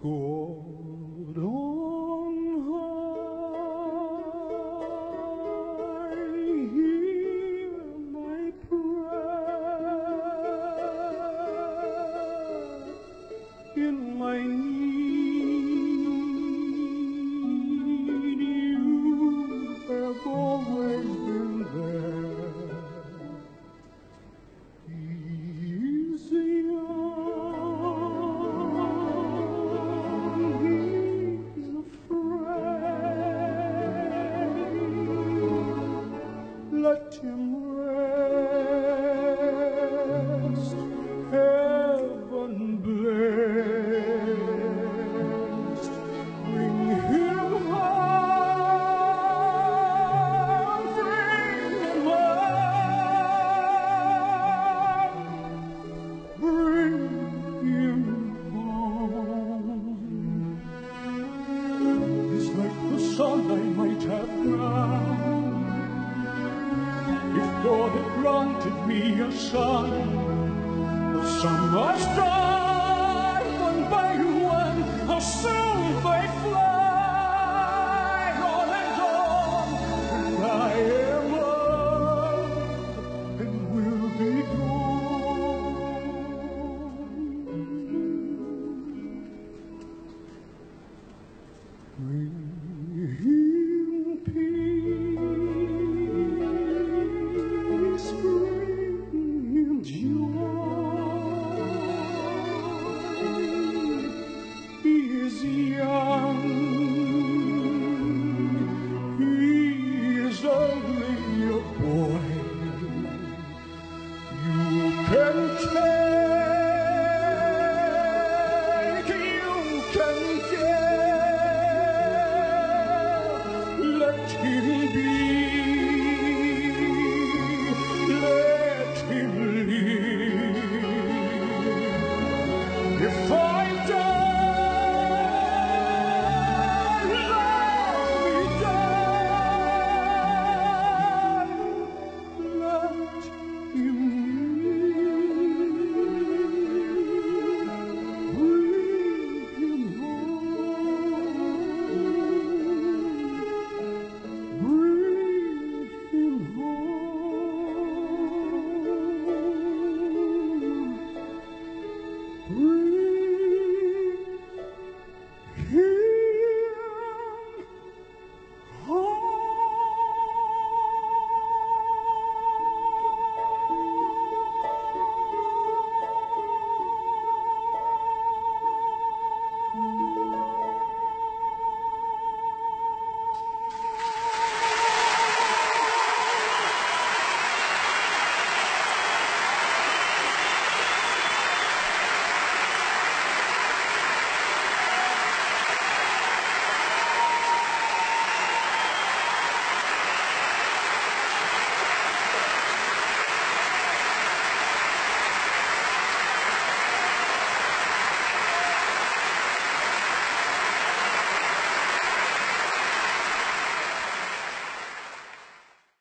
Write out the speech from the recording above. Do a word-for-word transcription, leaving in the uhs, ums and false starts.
God on high, hear my prayer. In my need, you have always been there. He's young, he's afraid. Let him rest, heaven blessed. Bring him home, bring him home, bring him home. It's like the son I might have drowned if God had granted me a son, a son as strong